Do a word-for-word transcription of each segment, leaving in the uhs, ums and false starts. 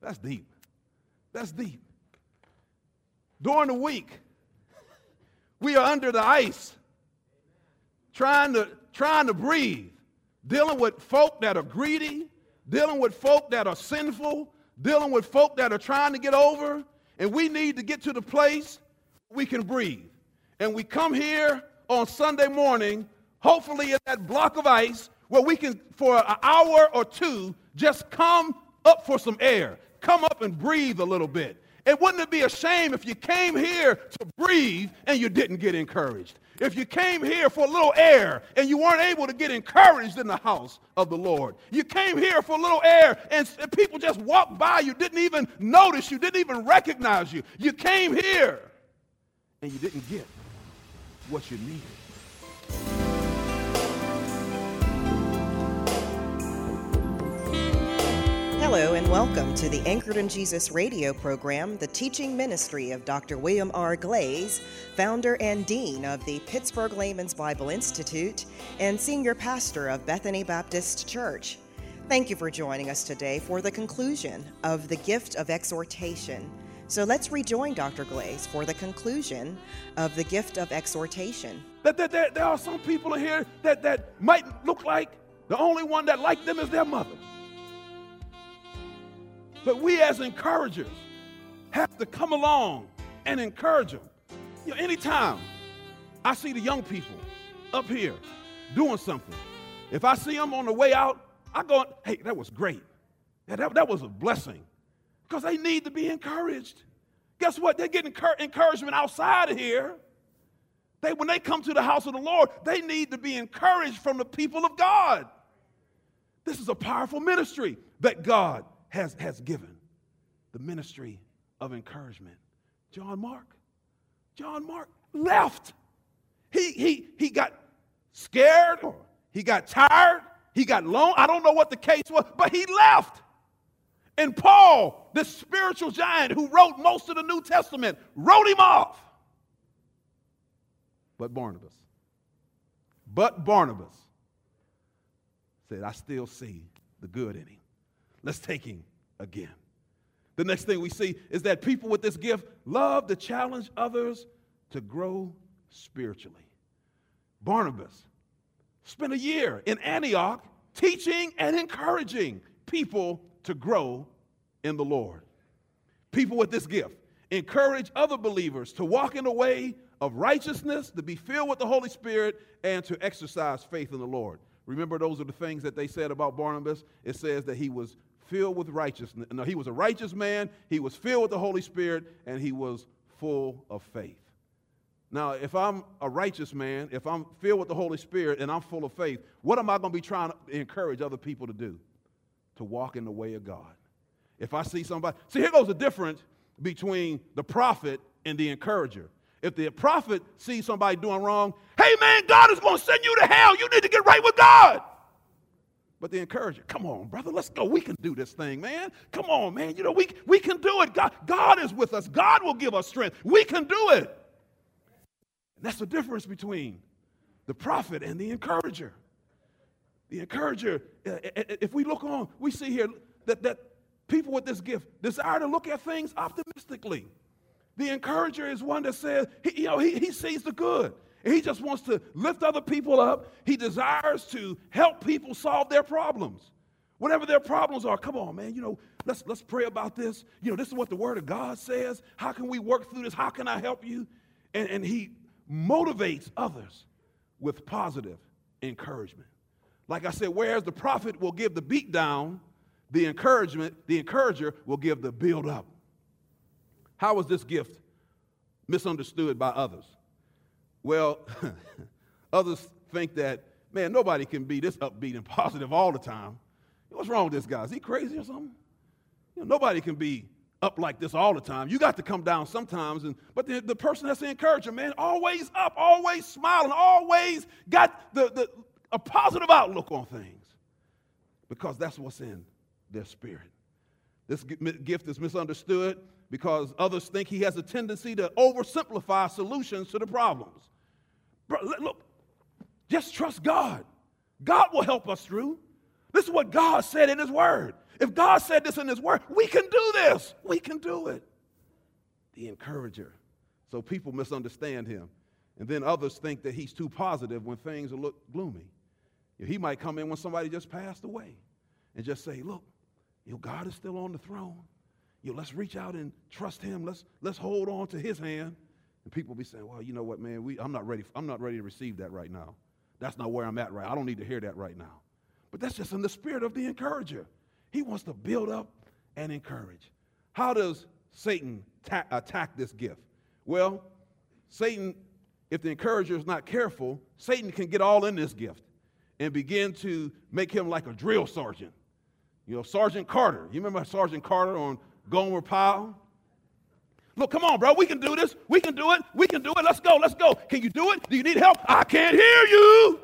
That's deep. That's deep. During the week, we are under the ice, trying to, trying to breathe, dealing with folk that are greedy, dealing with folk that are sinful, dealing with folk that are trying to get over, and we need to get to the place we can breathe. And we come here on Sunday morning, hopefully in that block of ice, where we can, for an hour or two, just come up for some air, come up and breathe a little bit. And wouldn't it be a shame if you came here to breathe and you didn't get encouraged? If you came here for a little air and you weren't able to get encouraged in the house of the Lord. You came here for a little air and people just walked by you, didn't even notice you, didn't even recognize you. You came here and you didn't get what you needed. Hello and welcome to the Anchored in Jesus radio program, the teaching ministry of Doctor William R. Glaze, founder and dean of the Pittsburgh Layman's Bible Institute and senior pastor of Bethany Baptist Church. Thank you for joining us today for the conclusion of the gift of exhortation. So let's rejoin Doctor Glaze for the conclusion of the gift of exhortation. That, that, that, there are some people in here that, that might look like the only one that like them is their mother. But we as encouragers have to come along and encourage them. You know, anytime I see the young people up here doing something, if I see them on the way out, I go, hey, that was great. Yeah, that, that was a blessing. Because they need to be encouraged. Guess what? They're getting encouragement outside of here. They, when they come to the house of the Lord, they need to be encouraged from the people of God. This is a powerful ministry that God has, has given. The ministry of encouragement. John Mark. John Mark left. He, he, he got scared, or he got tired, he got lonely. I don't know what the case was, but he left. And Paul, the spiritual giant who wrote most of the New Testament, wrote him off. But Barnabas, but Barnabas said, I still see the good in him. Let's take him again. The next thing we see is that people with this gift love to challenge others to grow spiritually. Barnabas spent a year in Antioch teaching and encouraging people to grow in the Lord. People with this gift encourage other believers to walk in the way of righteousness, to be filled with the Holy Spirit, and to exercise faith in the Lord. Remember, those are the things that they said about Barnabas. It says that he was filled with righteousness. No, he was a righteous man, he was filled with the Holy Spirit, and he was full of faith. Now, if I'm a righteous man, if I'm filled with the Holy Spirit and I'm full of faith, what am I going to be trying to encourage other people to do? To walk in the way of God. If I see somebody, see, here goes the difference between the prophet and the encourager. If the prophet sees somebody doing wrong, hey man, God is going to send you to hell. You need to get right with God. But the encourager, come on, brother, let's go. We can do this thing, man. Come on, man. You know, we, we can do it. God, God is with us. God will give us strength. We can do it. And that's the difference between the prophet and the encourager. The encourager, if we look on, we see here that, that people with this gift desire to look at things optimistically. The encourager is one that says, he, you know, he, he sees the good. And he just wants to lift other people up. He desires to help people solve their problems. Whatever their problems are, come on, man, you know, let's, let's pray about this. You know, this is what the Word of God says. How can we work through this? How can I help you? And, and he motivates others with positive encouragement. Like I said, whereas the prophet will give the beat down, the encouragement, the encourager will give the build up. How was this gift misunderstood by others? Well, others think that, man, nobody can be this upbeat and positive all the time. What's wrong with this guy? Is he crazy or something? You know, nobody can be up like this all the time. You got to come down sometimes. And but the, the person that's the encourager, man, always up, always smiling, always got the, the a positive outlook on things. Because that's what's in their spirit. This gift is misunderstood because others think he has a tendency to oversimplify solutions to the problems. Bro, look, just trust God. God will help us through. This is what God said in his word. If God said this in his word, we can do this. We can do it. The encourager. So people misunderstand him. And then others think that he's too positive when things look gloomy. He might come in when somebody just passed away and just say, look, you know, God is still on the throne. You know, let's reach out and trust him. Let's let's hold on to his hand. And people be saying, well, you know what, man, we, I'm not ready. I'm not ready to receive that right now. That's not where I'm at right. I don't need to hear that right now. But that's just in the spirit of the encourager. He wants to build up and encourage. How does Satan ta- attack this gift? Well, Satan, if the encourager is not careful, Satan can get all in this gift and begin to make him like a drill sergeant. You know, Sergeant Carter. You remember Sergeant Carter on Gomer Pyle? Look, come on, bro. We can do this. We can do it. We can do it. Let's go. Let's go. Can you do it? Do you need help? I can't hear you.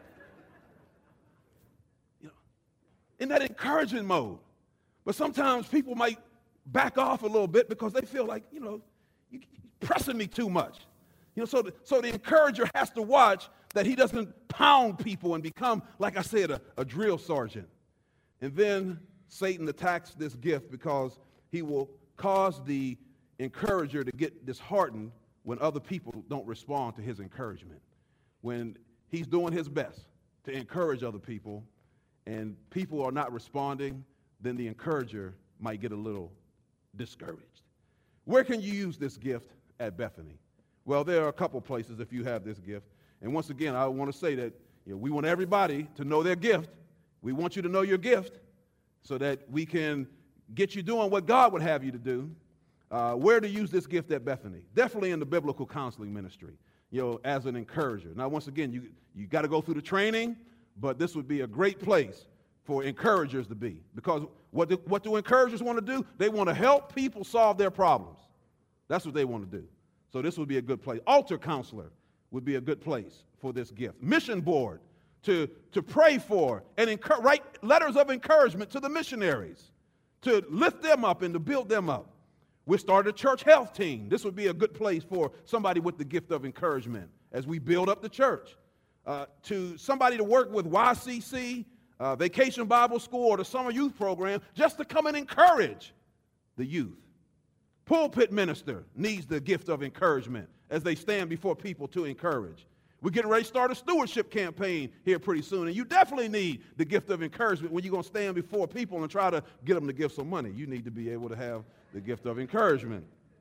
You know, in that encouragement mode. But sometimes people might back off a little bit because they feel like, you know, you're pressing me too much. You know, so the, so the encourager has to watch that he doesn't pound people and become, like I said, a, a drill sergeant. And then Satan attacks this gift because he will cause the encourager to get disheartened when other people don't respond to his encouragement. When he's doing his best to encourage other people and people are not responding, then the encourager might get a little discouraged. Where can you use this gift at Bethany? Well, there are a couple places if you have this gift. And once again, I want to say that you know, we want everybody to know their gift. We want you to know your gift so that we can get you doing what God would have you to do. Uh, where to use this gift at Bethany? Definitely in the biblical counseling ministry, you know, as an encourager. Now, once again, you, you got to go through the training, but this would be a great place for encouragers to be. Because what do, what do encouragers want to do? They want to help people solve their problems. That's what they want to do. So this would be a good place. Altar counselor would be a good place for this gift. Mission board to, to pray for and encourage, write letters of encouragement to the missionaries, to lift them up and to build them up. We started a church health team. This would be a good place for somebody with the gift of encouragement as we build up the church. Uh, to somebody to work with Y C C, uh, Vacation Bible School, or the summer youth program, just to come and encourage the youth. Pulpit minister needs the gift of encouragement as they stand before people to encourage. We're getting ready to start a stewardship campaign here pretty soon, and you definitely need the gift of encouragement when you're going to stand before people and try to get them to give some money. You need to be able to have the gift of encouragement.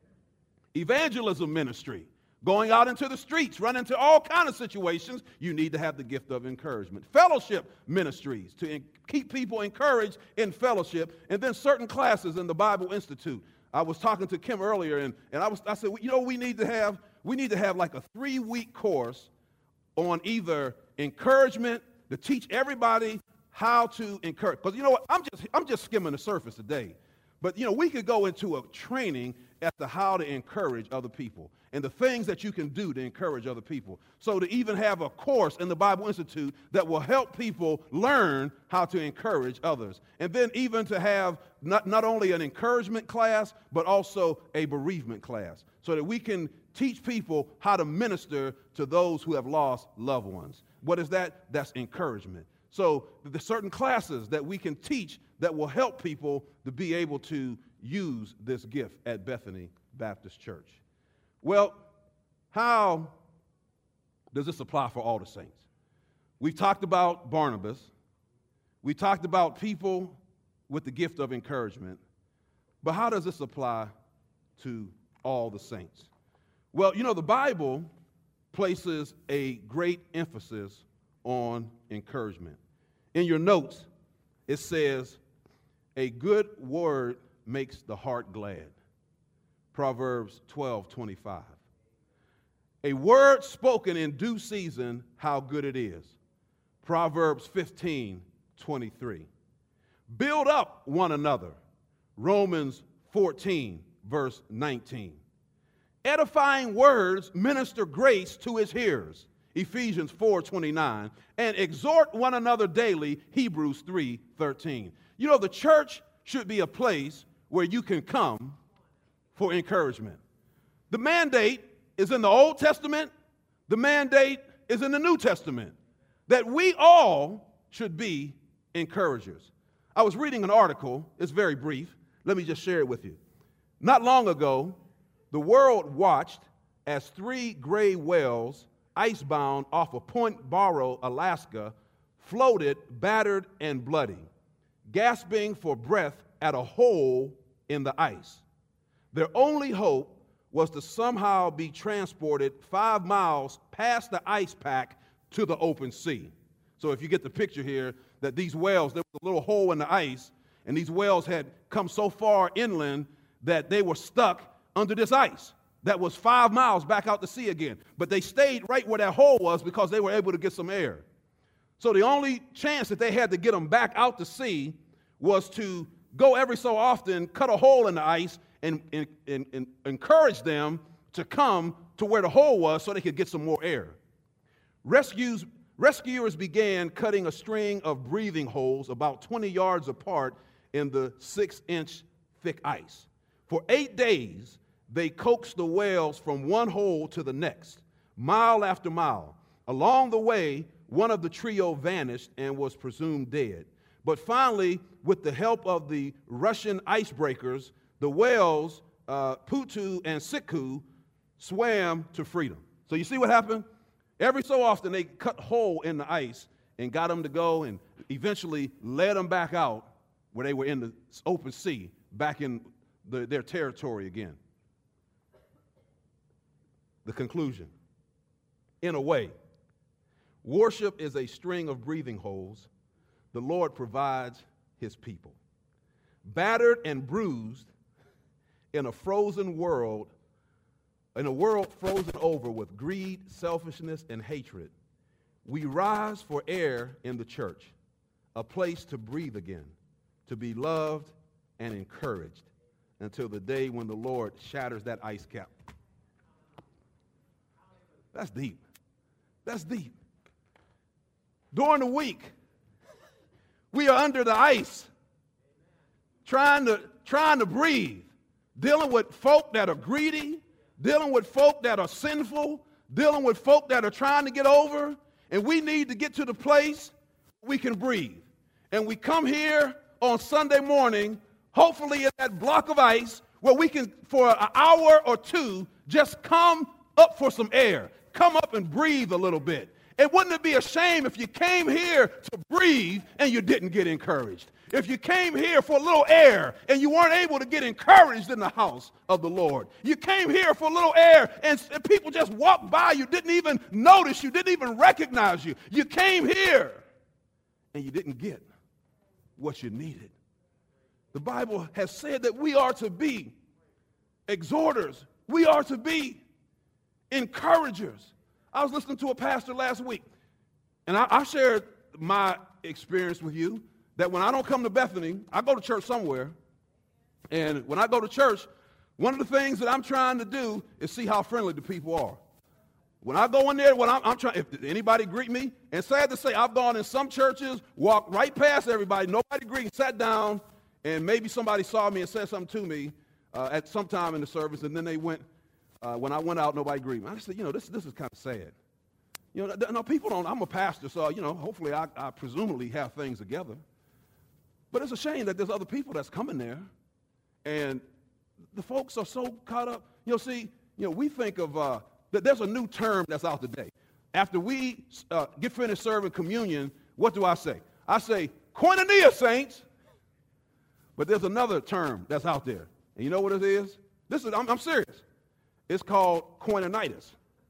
Evangelism ministry, going out into the streets, run into all kinds of situations, you need to have the gift of encouragement. Fellowship ministries, to in- keep people encouraged in fellowship, and then certain classes in the Bible Institute. I was talking to Kim earlier, and, and I was I said, you know, we need to have we need to have like a three-week course on either encouragement to teach everybody how to encourage. Because you know what, I'm just I'm just skimming the surface today. But you know, we could go into a training as to how to encourage other people and the things that you can do to encourage other people. So to even have a course in the Bible Institute that will help people learn how to encourage others. And then even to have not, not only an encouragement class, but also a bereavement class so that we can teach people how to minister to those who have lost loved ones. What is that? That's encouragement. So there's certain classes that we can teach that will help people to be able to use this gift at Bethany Baptist Church. Well, how does this apply for all the saints? We've talked about Barnabas. We talked about people with the gift of encouragement. But how does this apply to all the saints? Well, you know, the Bible places a great emphasis on encouragement. In your notes, it says, a good word makes the heart glad. Proverbs twelve twenty-five. A word spoken in due season, how good it is. Proverbs fifteen twenty-three. Build up one another. Romans fourteen, verse nineteen. Edifying words minister grace to his hearers. Ephesians four twenty-nine. And exhort one another daily. Hebrews three thirteen. You know, the church should be a place where you can come for encouragement. The mandate is in the Old Testament. The mandate is in the New Testament. That we all should be encouragers. I was reading an article. It's very brief. Let me just share it with you. Not long ago, the world watched as three gray whales, icebound off of Point Barrow, Alaska, floated battered and bloody, gasping for breath at a hole in the ice. Their only hope was to somehow be transported five miles past the ice pack to the open sea. So if you get the picture here, that these whales, there was a little hole in the ice, and these whales had come so far inland that they were stuck under this ice that was five miles back out to sea again. But they stayed right where that hole was because they were able to get some air. So the only chance that they had to get them back out to sea was to go every so often, cut a hole in the ice, and, and, and, and encourage them to come to where the hole was so they could get some more air. Rescues, rescuers began cutting a string of breathing holes about twenty yards apart in the six-inch thick ice. For eight days, they coaxed the whales from one hole to the next, mile after mile. Along the way, one of the trio vanished and was presumed dead. But finally, with the help of the Russian icebreakers, the whales, uh, Putu and Siku, swam to freedom. So you see what happened? Every so often, they cut a hole in the ice and got them to go and eventually led them back out where they were in the open sea, back in the, their territory again. The conclusion. In a way, worship is a string of breathing holes the Lord provides his people. Battered and bruised in a frozen world, in a world frozen over with greed, selfishness, and hatred, we rise for air in the church, a place to breathe again, to be loved and encouraged until the day when the Lord shatters that ice cap. That's deep. That's deep. During the week, we are under the ice, trying to, trying to breathe, dealing with folk that are greedy, dealing with folk that are sinful, dealing with folk that are trying to get over, and we need to get to the place we can breathe. And we come here on Sunday morning, hopefully in that block of ice, where we can, for an hour or two, just come up for some air, come up and breathe a little bit. And wouldn't it be a shame if you came here to breathe and you didn't get encouraged? If you came here for a little air and you weren't able to get encouraged in the house of the Lord. You came here for a little air and people just walked by you, didn't even notice you, didn't even recognize you. You came here and you didn't get what you needed. The Bible has said that we are to be exhorters. We are to be encouragers. I was listening to a pastor last week, and I, I shared my experience with you that when I don't come to Bethany, I go to church somewhere, and when I go to church, one of the things that I'm trying to do is see how friendly the people are. When I go in there, when I'm, I'm trying, if anybody greet me, and sad to say, I've gone in some churches, walked right past everybody, nobody greeted, sat down, and maybe somebody saw me and said something to me uh, at some time in the service, and then they went. Uh, when I went out, nobody greeted me. I said, you know, this this is kind of sad. You know, no, people don't. I'm a pastor, so you know, hopefully, I, I presumably have things together. But it's a shame that there's other people that's coming there, and the folks are so caught up. You know, see, you know, we think of uh, that. There's a new term that's out today. After we uh, get finished serving communion, what do I say? I say, "Koinonia, saints." But there's another term that's out there, and you know what it is? This is. I'm, I'm serious. It's called koinonitis.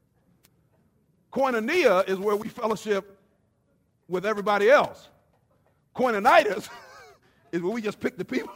Koinonia is where we fellowship with everybody else. Koinonitis is where we just pick the people.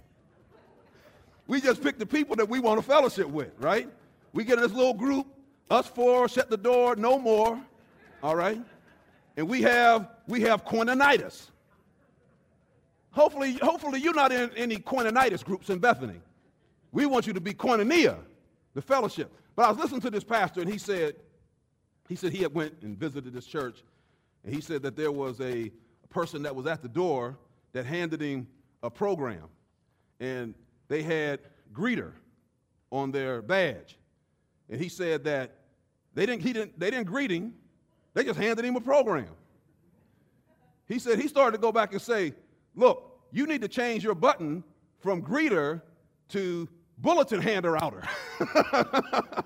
We just pick the people that we want to fellowship with, right? We get in this little group, us four, shut the door, no more, all right? And we have we have koinonitis. Hopefully, hopefully you're not in any koinonitis groups in Bethany. We want you to be koinonia. The fellowship. But I was listening to this pastor, and he said, he said he had went and visited this church, and he said that there was a, a person that was at the door that handed him a program, and they had greeter on their badge, and he said that they didn't, he didn't, they didn't greet him, they just handed him a program. He said he started to go back and say, look, you need to change your button from greeter to bulletin hander outer. Because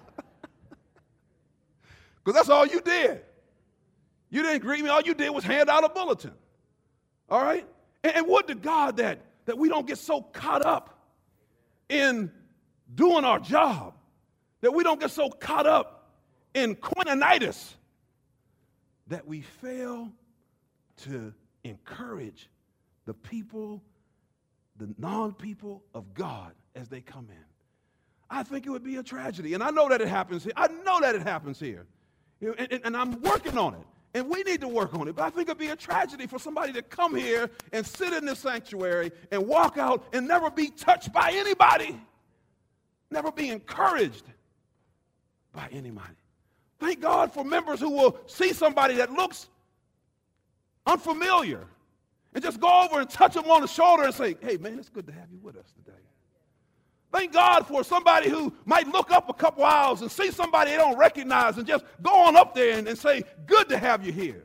that's all you did. You didn't greet me. All you did was hand out a bulletin. All right? And, and would to God that, that we don't get so caught up in doing our job, that we don't get so caught up in quininitis that we fail to encourage the people, the non-people of God as they come in. I think it would be a tragedy. And I know that it happens here. I know that it happens here. And, and, and I'm working on it. And we need to work on it. But I think it would be a tragedy for somebody to come here and sit in this sanctuary and walk out and never be touched by anybody. Never be encouraged by anybody. Thank God for members who will see somebody that looks unfamiliar and just go over and touch them on the shoulder and say, hey, man, it's good to have you with us today. Thank God for somebody who might look up a couple hours and see somebody they don't recognize and just go on up there and, and say, good to have you here.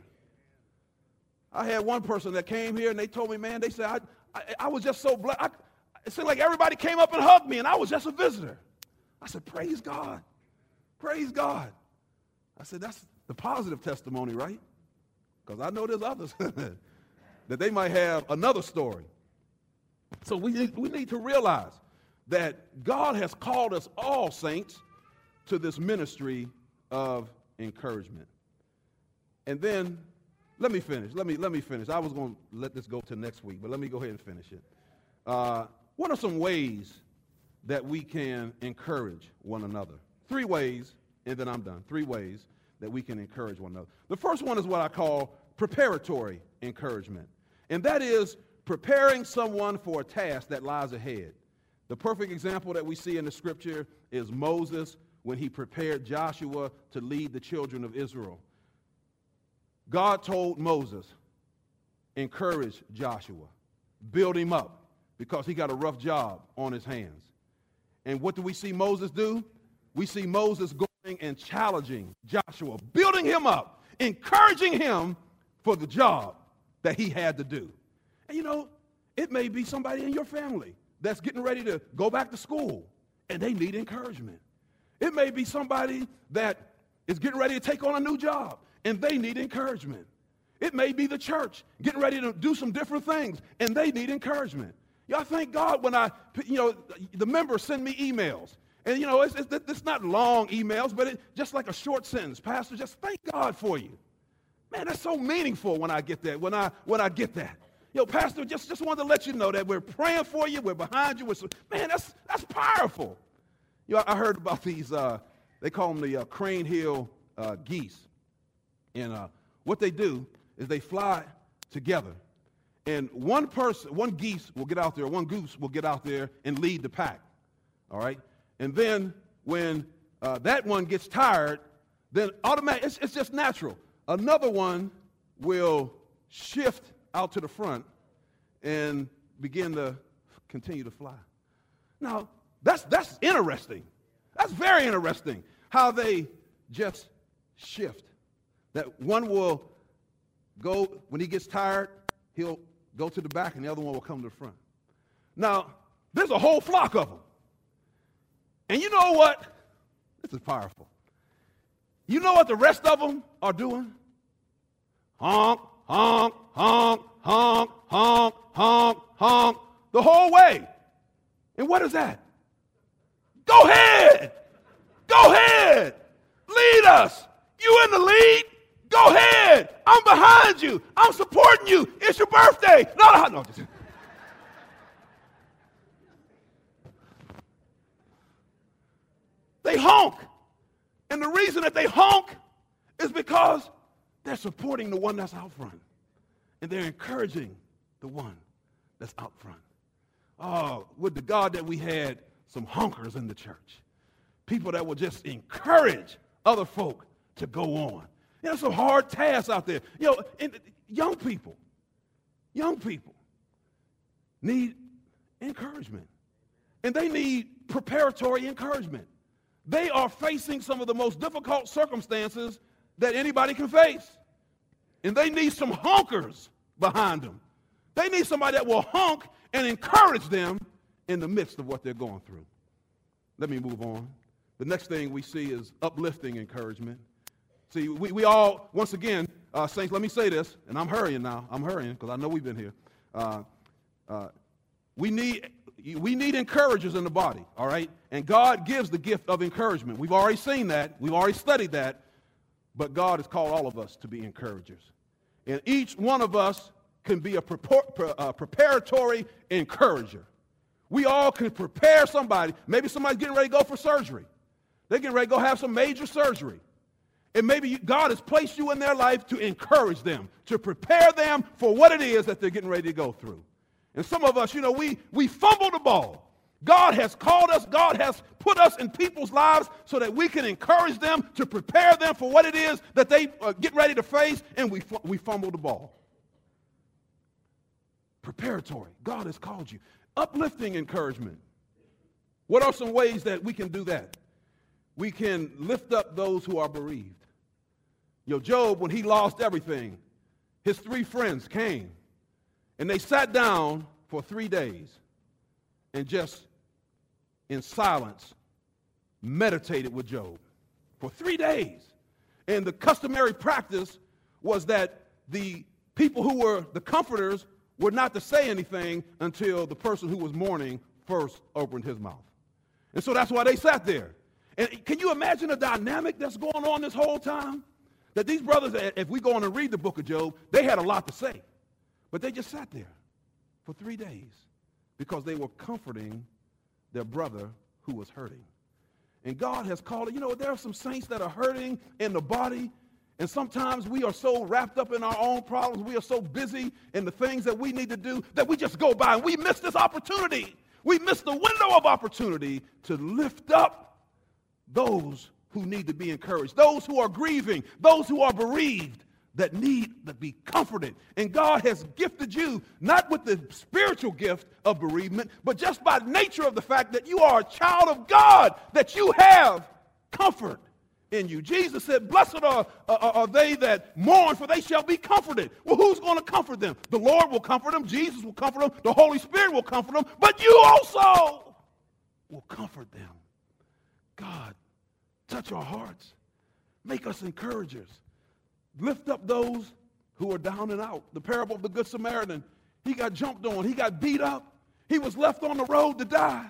I had one person that came here and they told me, man, they said, I, I, I was just so blessed. I, it seemed like everybody came up and hugged me and I was just a visitor. I said, praise God. Praise God. I said, that's the positive testimony, right? Because I know there's others that they might have another story. So we need, we need to realize that God has called us all, saints, to this ministry of encouragement. And then, let me finish. Let me, let me finish. I was going to let this go to next week, but let me go ahead and finish it. Uh, what are some ways that we can encourage one another? Three ways, and then I'm done. Three ways that we can encourage one another. The first one is what I call preparatory encouragement, and that is preparing someone for a task that lies ahead. The perfect example that we see in the scripture is Moses when he prepared Joshua to lead the children of Israel. God told Moses, encourage Joshua, build him up, because he got a rough job on his hands. And what do we see Moses do? We see Moses going and challenging Joshua, building him up, encouraging him for the job that he had to do. And you know, it may be somebody in your family that's getting ready to go back to school, and they need encouragement. It may be somebody that is getting ready to take on a new job, and they need encouragement. It may be the church getting ready to do some different things, and they need encouragement. Y'all thank God when I, you know, the members send me emails. And, you know, it's, it's, it's not long emails, but it's just like a short sentence. Pastor, just thank God for you. Man, that's so meaningful when I get that, when I, when I get that. Yo, Pastor, just, just wanted to let you know that we're praying for you, we're behind you. We're so, man, that's, that's powerful. You know, I heard about these, uh, they call them the uh, Crane Hill uh, geese. And uh, what they do is they fly together. And one person, one geese will get out there, one goose will get out there and lead the pack, all right? And then when uh, that one gets tired, then automatically, it's, it's just natural. Another one will shift out to the front and begin to continue to fly. Now, that's, that's interesting. That's very interesting how they just shift. That one will go, when he gets tired, he'll go to the back and the other one will come to the front. Now, there's a whole flock of them. And you know what? This is powerful. You know what the rest of them are doing? Honk, honk, honk, honk, honk, honk, honk, the whole way. And what is that? Go ahead. Go ahead. Lead us. You in the lead? Go ahead. I'm behind you. I'm supporting you. It's your birthday. No, no, no. They honk. And the reason that they honk is because they're supporting the one that's out front. And they're encouraging the one that's out front. Oh, would to God that we had some honkers in the church. People that will just encourage other folk to go on. You know, some hard tasks out there. You know, and young people, young people need encouragement. And they need preparatory encouragement. They are facing some of the most difficult circumstances that anybody can face. And they need some honkers behind them They need somebody that will honk and encourage them in the midst of what they're going through. Let me move on. The next thing we see is uplifting encouragement. See, we, we all, once again, uh, saints, let me say this, and I'm hurrying now. I'm hurrying because I know we've been here. Uh, uh, we need we need encouragers in the body, all right? And God gives the gift of encouragement. We've already seen that. We've already studied that. But God has called all of us to be encouragers. And each one of us can be a prepar- uh, preparatory encourager. We all can prepare somebody. Maybe somebody's getting ready to go for surgery. They're getting ready to go have some major surgery. And maybe you, God has placed you in their life to encourage them, to prepare them for what it is that they're getting ready to go through. And some of us, you know, we, we fumble the ball. God has called us. God has put us in people's lives so that we can encourage them, to prepare them for what it is that they uh, get ready to face, and we, we fumble the ball. Preparatory. God has called you. Uplifting encouragement. What are some ways that we can do that? We can lift up those who are bereaved. You know, Job, when he lost everything, his three friends came, and they sat down for three days and just in silence meditated with Job for three days. And the customary practice was that the people who were the comforters were not to say anything until the person who was mourning first opened his mouth. And so that's why they sat there. And can you imagine the dynamic that's going on this whole time? That these brothers, if we go on and read the book of Job, they had a lot to say. But they just sat there for three days because they were comforting their brother who was hurting. And God has called it. You know, there are some saints that are hurting in the body. And sometimes we are so wrapped up in our own problems. We are so busy in the things that we need to do that we just go by and we miss this opportunity. We miss the window of opportunity to lift up those who need to be encouraged, those who are grieving, those who are bereaved, that need to be comforted. And God has gifted you not with the spiritual gift of bereavement, but just by nature of the fact that you are a child of God, that you have comfort in you. Jesus said, blessed are, are, are they that mourn, for they shall be comforted. Well, who's going to comfort them? The Lord will comfort them. Jesus will comfort them. The Holy Spirit will comfort them. But you also will comfort them. God, touch our hearts. Make us encouragers. Lift up those who are down and out. The parable of the Good Samaritan. He got jumped on. He got beat up. He was left on the road to die.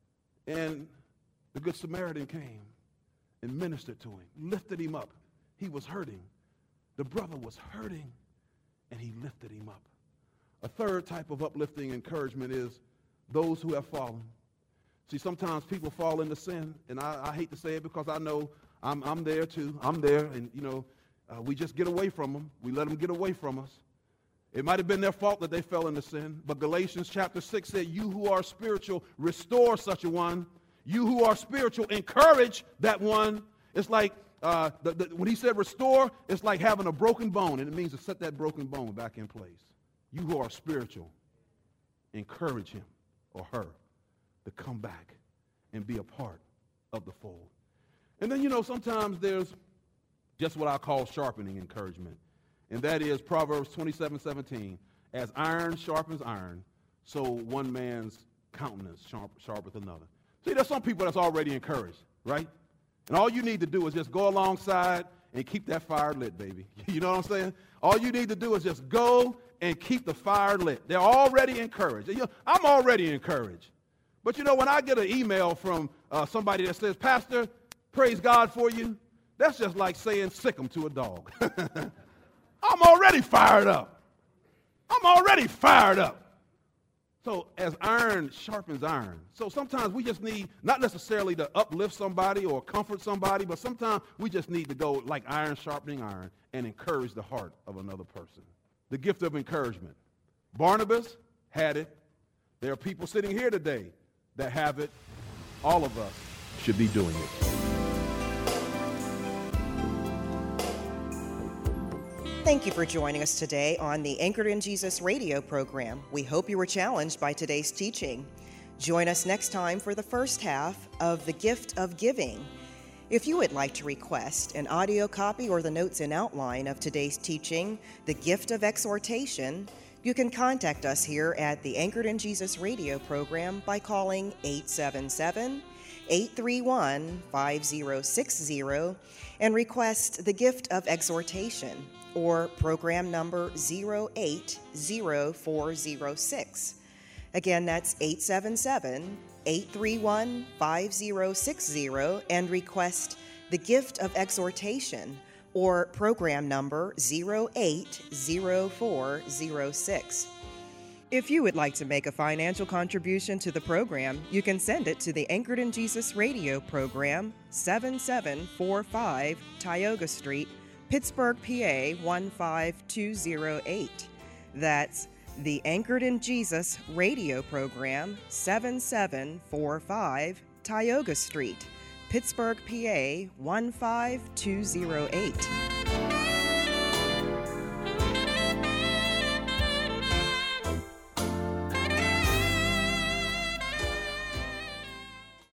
And the Good Samaritan came and ministered to him, lifted him up. He was hurting. The brother was hurting, and he lifted him up. A third type of uplifting encouragement is those who have fallen. See, sometimes people fall into sin, and I, I hate to say it because I know I'm, I'm there too. I'm there, and, you know, uh, we just get away from them. We let them get away from us. It might have been their fault that they fell into sin, but Galatians chapter six said, you who are spiritual, restore such a one. You who are spiritual, encourage that one. It's like, uh, the, the, when he said restore, it's like having a broken bone, and it means to set that broken bone back in place. You who are spiritual, encourage him or her to come back and be a part of the fold. And then, you know, sometimes there's just what I call sharpening encouragement, and that is Proverbs twenty-seven seventeen. As iron sharpens iron, so one man's countenance sharp, sharpeth another. See, there's some people that's already encouraged, right? And all you need to do is just go alongside and keep that fire lit, baby. You know what I'm saying? All you need to do is just go and keep the fire lit. They're already encouraged. You know, I'm already encouraged. But, you know, when I get an email from uh, somebody that says, Pastor, praise God for you, that's just like saying sick 'em to a dog. I'm already fired up. I'm already fired up. So as iron sharpens iron. So sometimes we just need not necessarily to uplift somebody or comfort somebody, but sometimes we just need to go like iron sharpening iron and encourage the heart of another person. The gift of encouragement. Barnabas had it. There are people sitting here today that have it. All of us should be doing it. Thank you for joining us today on the Anchored in Jesus radio program. We hope you were challenged by today's teaching. Join us next time for the first half of The Gift of Giving. If you would like to request an audio copy or the notes and outline of today's teaching, The Gift of Exhortation, You can contact us here at the Anchored in Jesus radio program by calling eight seven seven, eight three one, five zero six zero and request the gift of exhortation or program number zero eight zero four zero six. Again, that's eight seven seven, eight three one, five zero six zero and request the gift of exhortation or program number zero eight zero four zero six. If you would like to make a financial contribution to the program, you can send it to the Anchored in Jesus radio program, seven seven four five Tioga Street, Pittsburgh, P A one five two zero eight. That's the Anchored in Jesus radio program, seven seven four five Tioga Street, Pittsburgh, P A one five two zero eight.